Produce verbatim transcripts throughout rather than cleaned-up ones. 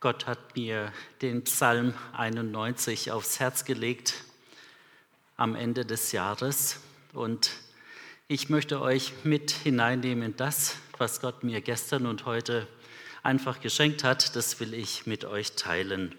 Gott hat mir den Psalm einundneunzig aufs Herz gelegt am Ende des Jahres und ich möchte euch mit hineinnehmen in das, was Gott mir gestern und heute einfach geschenkt hat. Das will ich mit euch teilen.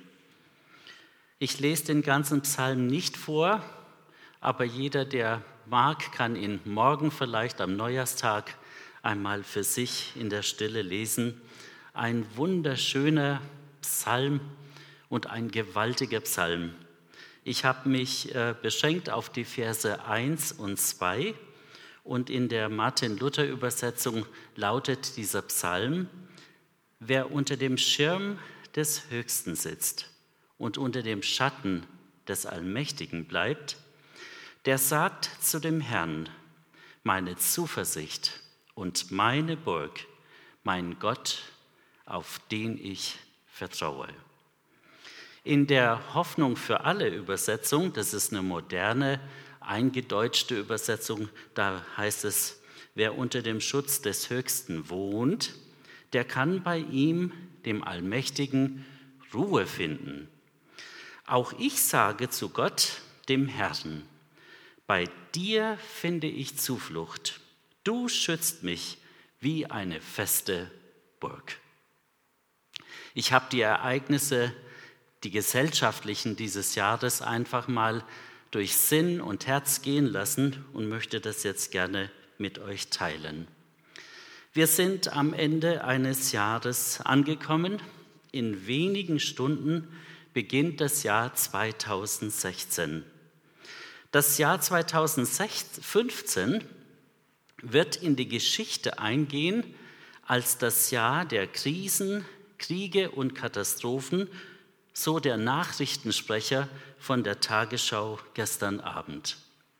Ich lese den ganzen Psalm nicht vor, aber jeder, der mag, kann ihn morgen vielleicht am Neujahrstag einmal für sich in der Stille lesen. Ein wunderschöner Psalm und ein gewaltiger Psalm. Ich habe mich äh, beschränkt auf die Verse eins und zwei und in der Martin-Luther-Übersetzung lautet dieser Psalm: Wer unter dem Schirm des Höchsten sitzt und unter dem Schatten des Allmächtigen bleibt, der sagt zu dem Herrn: Meine Zuversicht und meine Burg, mein Gott, auf den ich vertraue. In der Hoffnung für alle Übersetzung, das ist eine moderne, eingedeutschte Übersetzung, da heißt es: Wer unter dem Schutz des Höchsten wohnt, der kann bei ihm, dem Allmächtigen, Ruhe finden. Auch ich sage zu Gott, dem Herrn: Bei dir finde ich Zuflucht. Du schützt mich wie eine feste Burg. Ich habe die Ereignisse, die gesellschaftlichen dieses Jahres einfach mal durch Sinn und Herz gehen lassen und möchte das jetzt gerne mit euch teilen. Wir sind am Ende eines Jahres angekommen. In wenigen Stunden beginnt das Jahr zweitausendsechzehn. Das Jahr zweitausendfünfzehn wird in die Geschichte eingehen als das Jahr der Krisen, Kriege und Katastrophen, so der Nachrichtensprecher von der Tagesschau gestern Abend.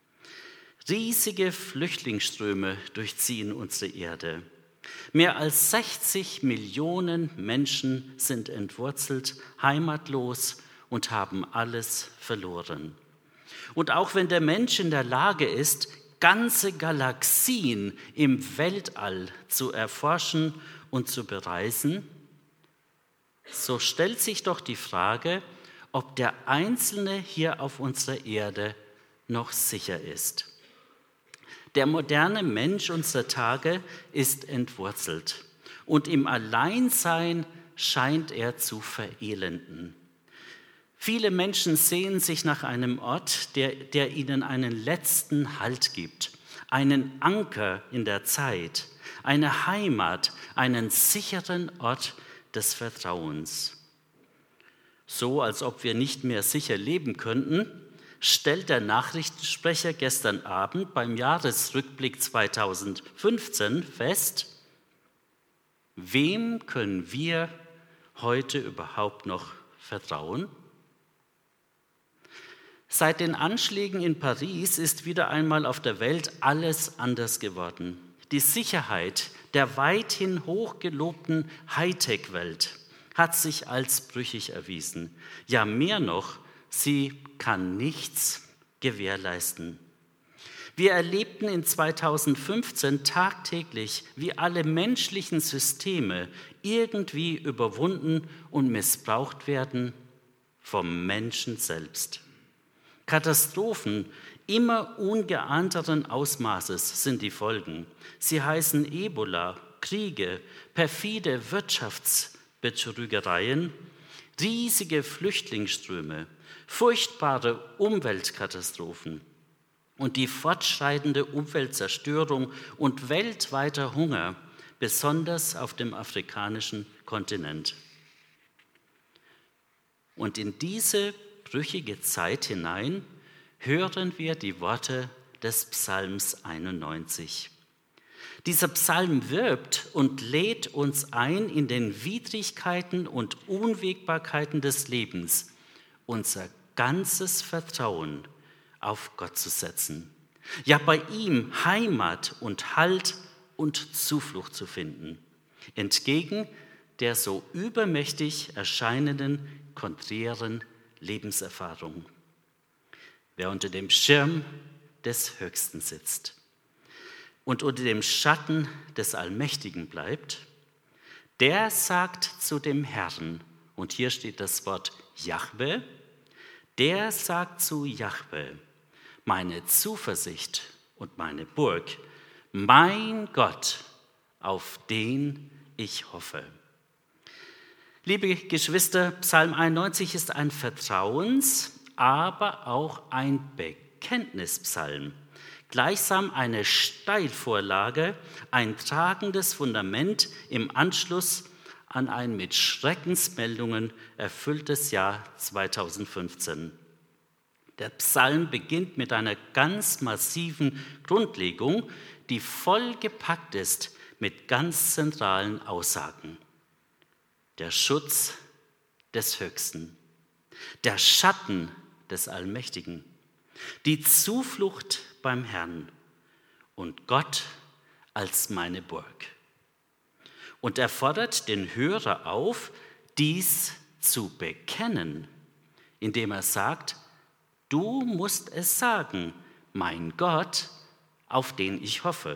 Riesige Flüchtlingsströme durchziehen unsere Erde. Mehr als sechzig Millionen Menschen sind entwurzelt, heimatlos und haben alles verloren. Und auch wenn der Mensch in der Lage ist, ganze Galaxien im Weltall zu erforschen und zu bereisen, so stellt sich doch die Frage, ob der Einzelne hier auf unserer Erde noch sicher ist. Der moderne Mensch unserer Tage ist entwurzelt und im Alleinsein scheint er zu verelenden. Viele Menschen sehnen sich nach einem Ort, der, der ihnen einen letzten Halt gibt, einen Anker in der Zeit, eine Heimat, einen sicheren Ort des Vertrauens. So, als ob wir nicht mehr sicher leben könnten, stellt der Nachrichtensprecher gestern Abend beim Jahresrückblick zweitausendfünfzehn fest: Wem können wir heute überhaupt noch vertrauen? Seit den Anschlägen in Paris ist wieder einmal auf der Welt alles anders geworden. Die Sicherheit der weithin hochgelobten Hightech-Welt hat sich als brüchig erwiesen. Ja, mehr noch, sie kann nichts gewährleisten. Wir erlebten in zweitausendfünfzehn tagtäglich, wie alle menschlichen Systeme irgendwie überwunden und missbraucht werden vom Menschen selbst. Katastrophen immer ungeahnteren Ausmaßes sind die Folgen. Sie heißen Ebola, Kriege, perfide Wirtschaftsbetrügereien, riesige Flüchtlingsströme, furchtbare Umweltkatastrophen und die fortschreitende Umweltzerstörung und weltweiter Hunger, besonders auf dem afrikanischen Kontinent. Und in diese brüchige Zeit hinein hören wir die Worte des Psalms einundneunzig. Dieser Psalm wirbt und lädt uns ein, in den Widrigkeiten und Unwägbarkeiten des Lebens unser ganzes Vertrauen auf Gott zu setzen. Ja, bei ihm Heimat und Halt und Zuflucht zu finden, entgegen der so übermächtig erscheinenden konträren Lebenserfahrung. Wer unter dem Schirm des Höchsten sitzt und unter dem Schatten des Allmächtigen bleibt, der sagt zu dem Herrn: Und hier steht das Wort Jahwe. Der sagt zu Jahwe, meine Zuversicht und meine Burg, mein Gott, auf den ich hoffe. Liebe Geschwister, Psalm einundneunzig ist ein Vertrauens-, aber auch ein Bekenntnispsalm. Gleichsam eine Steilvorlage, ein tragendes Fundament im Anschluss an ein mit Schreckensmeldungen erfülltes Jahr zweitausendfünfzehn. Der Psalm beginnt mit einer ganz massiven Grundlegung, die vollgepackt ist mit ganz zentralen Aussagen. Der Schutz des Höchsten, der Schatten des Allmächtigen, die Zuflucht beim Herrn und Gott als meine Burg. Und er fordert den Hörer auf, dies zu bekennen, indem er sagt, du musst es sagen, mein Gott, auf den ich hoffe.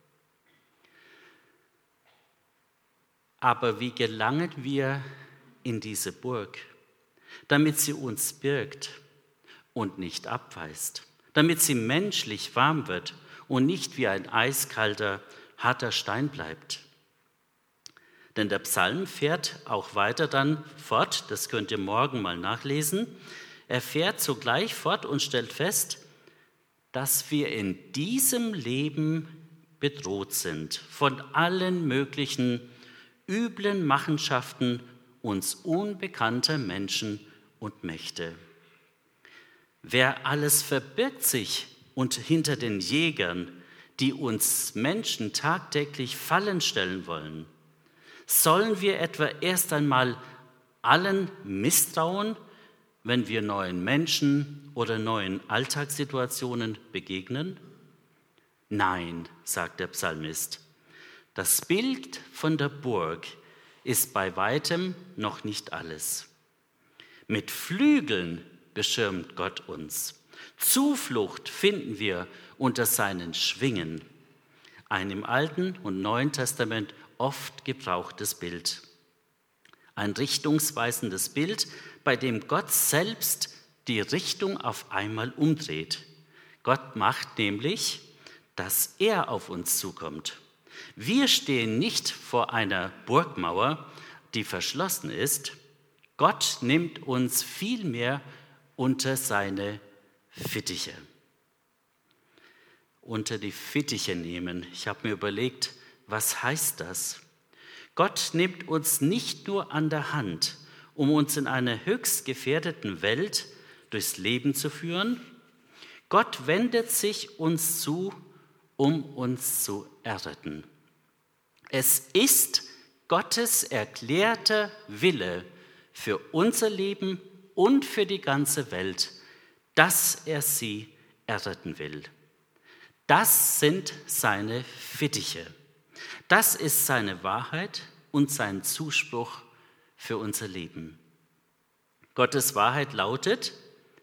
Aber wie gelangen wir in diese Burg, damit sie uns birgt und nicht abweist, damit sie menschlich warm wird und nicht wie ein eiskalter, harter Stein bleibt? Denn der Psalm fährt auch weiter dann fort, das könnt ihr morgen mal nachlesen. Er fährt sogleich fort und stellt fest, dass wir in diesem Leben bedroht sind von allen möglichen üblen Machenschaften uns unbekannter Menschen und Mächte. Wer alles verbirgt sich und hinter den Jägern, die uns Menschen tagtäglich Fallen stellen wollen? Sollen wir etwa erst einmal allen misstrauen, wenn wir neuen Menschen oder neuen Alltagssituationen begegnen? Nein, sagt der Psalmist. Das Bild von der Burg ist bei weitem noch nicht alles. Mit Flügeln beschirmt Gott uns. Zuflucht finden wir unter seinen Schwingen. Ein im Alten und Neuen Testament oft gebrauchtes Bild. Ein richtungsweisendes Bild, bei dem Gott selbst die Richtung auf einmal umdreht. Gott macht nämlich, dass er auf uns zukommt. Wir stehen nicht vor einer Burgmauer, die verschlossen ist. Gott nimmt uns vielmehr unter seine Fittiche. Unter die Fittiche nehmen. Ich habe mir überlegt, was heißt das? Gott nimmt uns nicht nur an der Hand, um uns in einer höchst gefährdeten Welt durchs Leben zu führen. Gott wendet sich uns zu, um uns zu erretten. Es ist Gottes erklärter Wille für unser Leben und für die ganze Welt, dass er sie erretten will. Das sind seine Fittiche. Das ist seine Wahrheit und sein Zuspruch für unser Leben. Gottes Wahrheit lautet,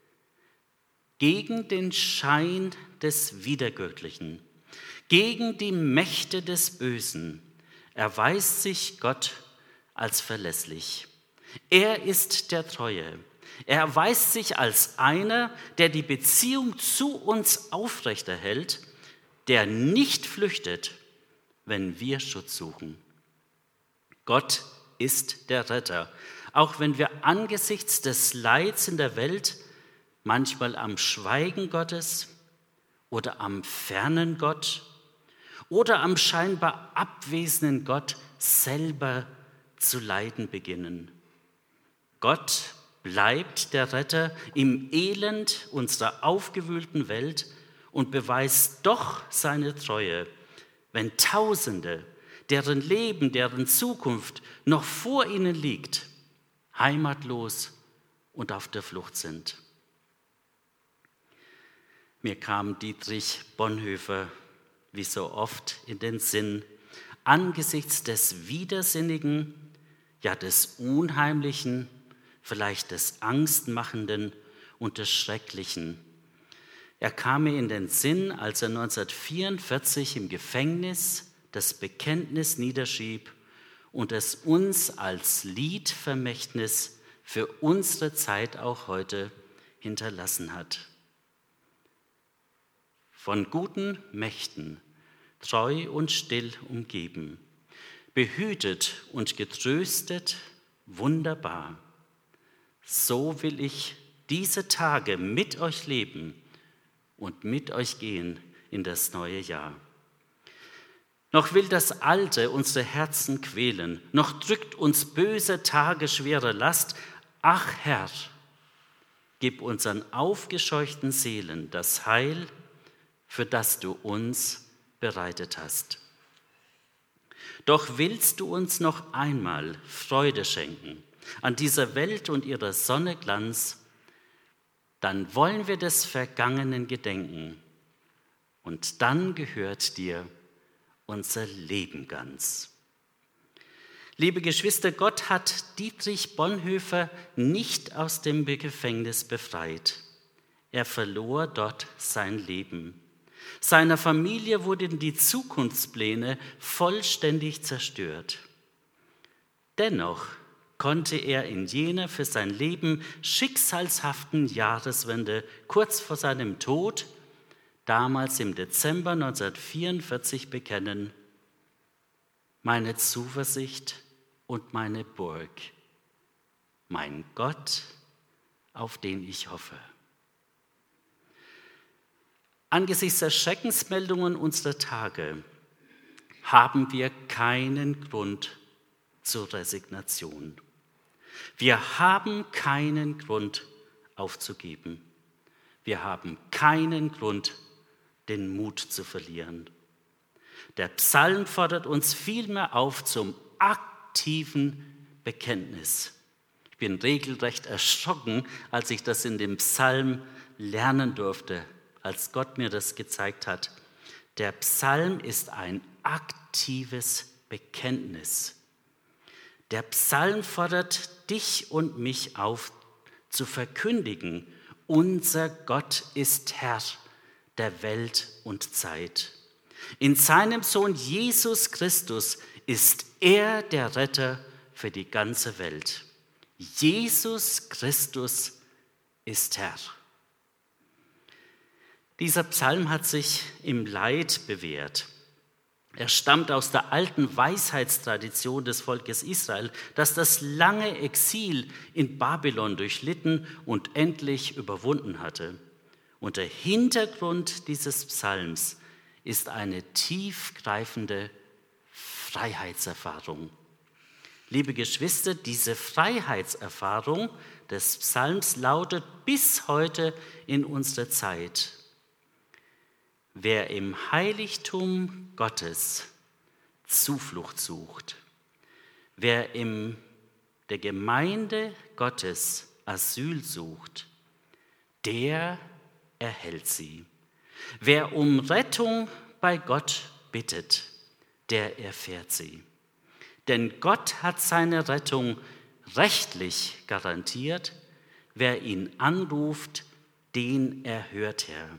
gegen den Schein des Widergöttlichen, gegen die Mächte des Bösen erweist sich Gott als verlässlich. Er ist der Treue. Er erweist sich als einer, der die Beziehung zu uns aufrechterhält, der nicht flüchtet, wenn wir Schutz suchen. Gott ist der Retter, auch wenn wir angesichts des Leids in der Welt manchmal am Schweigen Gottes oder am fernen Gott oder am scheinbar abwesenden Gott selber zu leiden beginnen. Gott bleibt der Retter im Elend unserer aufgewühlten Welt und beweist doch seine Treue, wenn Tausende, deren Leben, deren Zukunft noch vor ihnen liegt, heimatlos und auf der Flucht sind. Mir kam Dietrich Bonhoeffer wie so oft in den Sinn, angesichts des Widersinnigen, ja des Unheimlichen, vielleicht des Angstmachenden und des Schrecklichen. Er kam mir in den Sinn, als er neunzehnhundertvierundvierzig im Gefängnis das Bekenntnis niederschrieb und es uns als Liedvermächtnis für unsere Zeit auch heute hinterlassen hat. Von guten Mächten, treu und still umgeben, behütet und getröstet, wunderbar. So will ich diese Tage mit euch leben und mit euch gehen in das neue Jahr. Noch will das Alte unsere Herzen quälen, noch drückt uns böse Tage schwere Last. Ach Herr, gib unseren aufgescheuchten Seelen das Heil, für das du uns bereitet hast. Doch willst du uns noch einmal Freude schenken an dieser Welt und ihrer Sonne Glanz, dann wollen wir des Vergangenen gedenken und dann gehört dir unser Leben ganz. Liebe Geschwister, Gott hat Dietrich Bonhoeffer nicht aus dem Gefängnis befreit. Er verlor dort sein Leben. Seiner Familie wurden die Zukunftspläne vollständig zerstört. Dennoch konnte er in jener für sein Leben schicksalshaften Jahreswende kurz vor seinem Tod, damals im Dezember neunzehnhundertvierundvierzig, bekennen: Meine Zuversicht und meine Burg, mein Gott, auf den ich hoffe. Angesichts der Schreckensmeldungen unserer Tage haben wir keinen Grund zur Resignation. Wir haben keinen Grund aufzugeben. Wir haben keinen Grund, den Mut zu verlieren. Der Psalm fordert uns vielmehr auf zum aktiven Bekenntnis. Ich bin regelrecht erschrocken, als ich das in dem Psalm lernen durfte, als Gott mir das gezeigt hat. Der Psalm ist ein aktives Bekenntnis. Der Psalm fordert dich und mich auf, zu verkündigen: Unser Gott ist Herr der Welt und Zeit. In seinem Sohn Jesus Christus ist er der Retter für die ganze Welt. Jesus Christus ist Herr. Dieser Psalm hat sich im Leid bewährt. Er stammt aus der alten Weisheitstradition des Volkes Israel, das das lange Exil in Babylon durchlitten und endlich überwunden hatte. Und der Hintergrund dieses Psalms ist eine tiefgreifende Freiheitserfahrung. Liebe Geschwister, diese Freiheitserfahrung des Psalms lautet bis heute in unserer Zeit: Wer im Heiligtum Gottes Zuflucht sucht, wer in der Gemeinde Gottes Asyl sucht, der erhält sie. Wer um Rettung bei Gott bittet, der erfährt sie. Denn Gott hat seine Rettung rechtlich garantiert. Wer ihn anruft, den erhört er.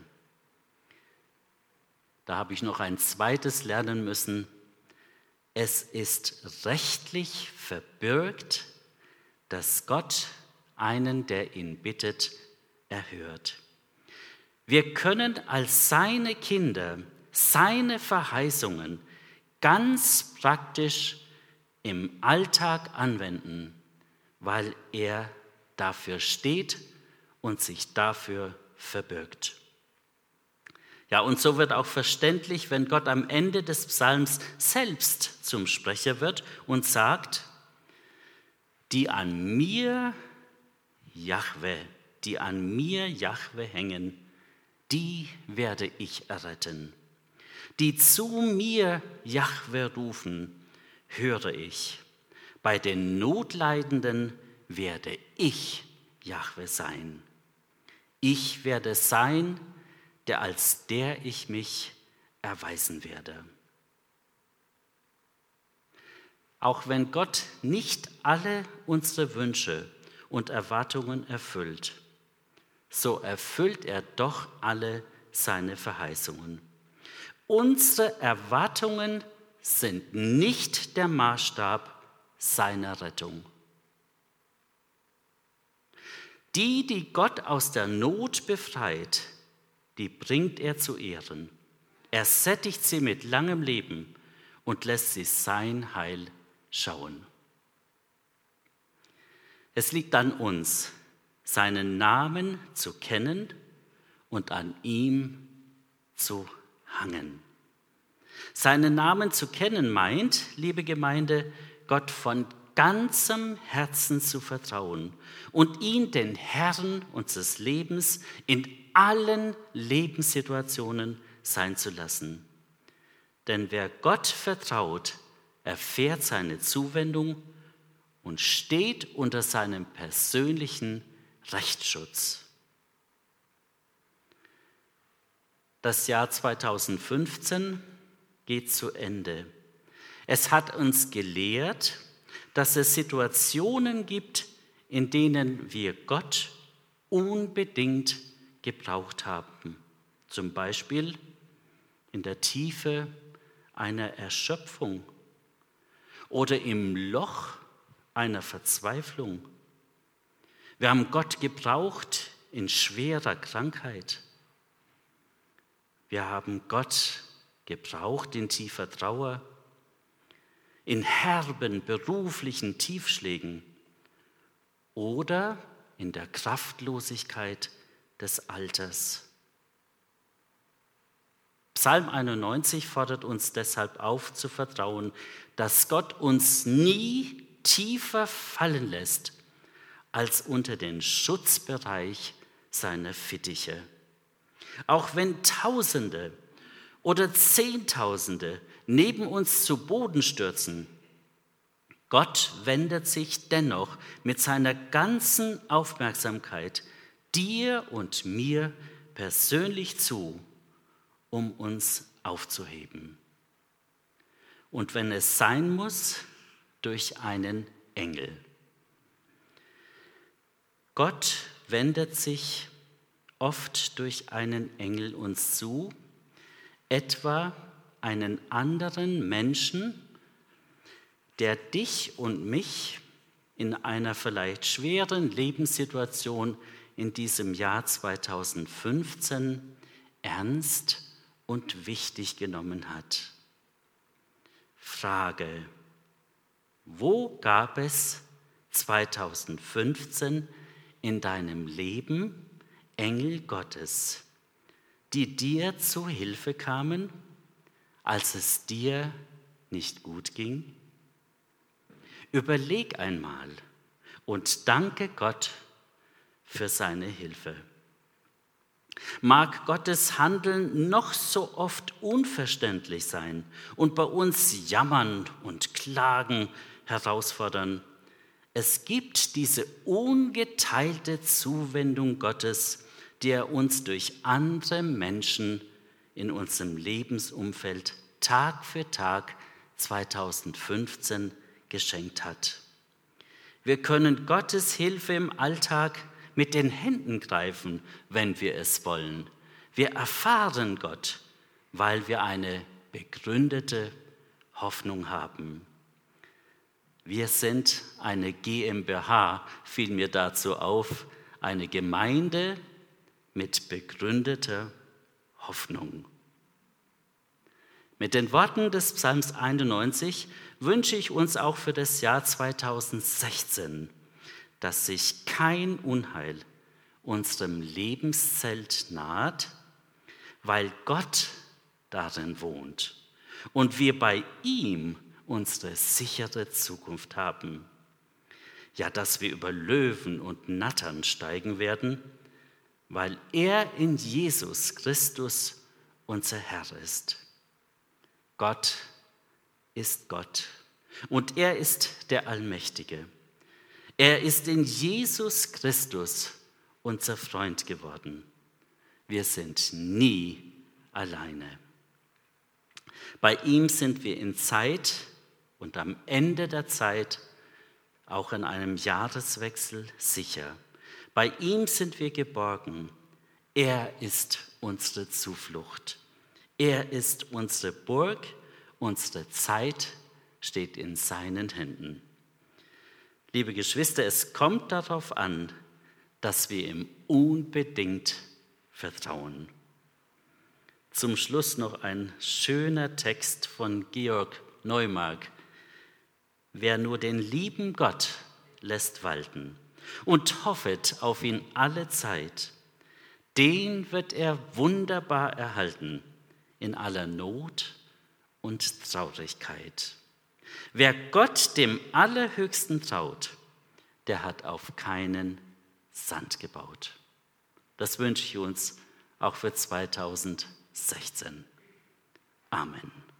Da habe ich noch ein zweites lernen müssen. Es ist rechtlich verbürgt, dass Gott einen, der ihn bittet, erhört. Wir können als seine Kinder seine Verheißungen ganz praktisch im Alltag anwenden, weil er dafür steht und sich dafür verbirgt. Ja, und so wird auch verständlich, wenn Gott am Ende des Psalms selbst zum Sprecher wird und sagt: Die an mir, Jahwe, die an mir, Jahwe, hängen, die werde ich erretten. Die zu mir, Jahwe, rufen, höre ich. Bei den Notleidenden werde ich, Jahwe, sein. Ich werde sein, der als der ich mich erweisen werde. Auch wenn Gott nicht alle unsere Wünsche und Erwartungen erfüllt, so erfüllt er doch alle seine Verheißungen. Unsere Erwartungen sind nicht der Maßstab seiner Rettung. Die, die Gott aus der Not befreit, die bringt er zu Ehren. Er sättigt sie mit langem Leben und lässt sie sein Heil schauen. Es liegt an uns, seinen Namen zu kennen und an ihm zu hangen. Seinen Namen zu kennen meint, liebe Gemeinde, Gott von ganzem Herzen zu vertrauen und ihn den Herrn unseres Lebens in allen Lebenssituationen sein zu lassen. Denn wer Gott vertraut, erfährt seine Zuwendung und steht unter seinem persönlichen Rechtsschutz. Das Jahr zweitausendfünfzehn geht zu Ende. Es hat uns gelehrt, dass es Situationen gibt, in denen wir Gott unbedingt gebraucht haben. Zum Beispiel in der Tiefe einer Erschöpfung oder im Loch einer Verzweiflung. Wir haben Gott gebraucht in schwerer Krankheit. Wir haben Gott gebraucht in tiefer Trauer, in herben beruflichen Tiefschlägen oder in der Kraftlosigkeit des Alters. Psalm einundneunzig fordert uns deshalb auf, zu vertrauen, dass Gott uns nie tiefer fallen lässt als unter den Schutzbereich seiner Fittiche. Auch wenn Tausende oder Zehntausende neben uns zu Boden stürzen, Gott wendet sich dennoch mit seiner ganzen Aufmerksamkeit dir und mir persönlich zu, um uns aufzuheben. Und wenn es sein muss, durch einen Engel. Gott wendet sich oft durch einen Engel uns zu, etwa einen anderen Menschen, der dich und mich in einer vielleicht schweren Lebenssituation in diesem Jahr zweitausendfünfzehn ernst und wichtig genommen hat. Frage: Wo gab es zweitausendfünfzehn in deinem Leben Engel Gottes, die dir zu Hilfe kamen, als es dir nicht gut ging? Überleg einmal und danke Gott für seine Hilfe. Mag Gottes Handeln noch so oft unverständlich sein und bei uns Jammern und Klagen herausfordern, es gibt diese ungeteilte Zuwendung Gottes, die er uns durch andere Menschen in unserem Lebensumfeld Tag für Tag zweitausendfünfzehn geschenkt hat. Wir können Gottes Hilfe im Alltag mit den Händen greifen, wenn wir es wollen. Wir erfahren Gott, weil wir eine begründete Hoffnung haben. Wir sind eine GmbH, fiel mir dazu auf, eine Gemeinde mit begründeter Hoffnung. Mit den Worten des Psalms einundneunzig wünsche ich uns auch für das Jahr zweitausendsechzehn, dass sich kein Unheil unserem Lebenszelt naht, weil Gott darin wohnt und wir bei ihm unsere sichere Zukunft haben. Ja, dass wir über Löwen und Nattern steigen werden, weil er in Jesus Christus unser Herr ist. Gott ist Gott und er ist der Allmächtige. Er ist in Jesus Christus unser Freund geworden. Wir sind nie alleine. Bei ihm sind wir in Zeit und am Ende der Zeit, auch in einem Jahreswechsel, sicher. Bei ihm sind wir geborgen. Er ist unsere Zuflucht. Er ist unsere Burg. Unsere Zeit steht in seinen Händen. Liebe Geschwister, es kommt darauf an, dass wir ihm unbedingt vertrauen. Zum Schluss noch ein schöner Text von Georg Neumark. Wer nur den lieben Gott lässt walten und hoffet auf ihn alle Zeit, den wird er wunderbar erhalten in aller Not und Traurigkeit. Wer Gott dem Allerhöchsten traut, der hat auf keinen Sand gebaut. Das wünsche ich uns auch für zweitausendsechzehn. Amen.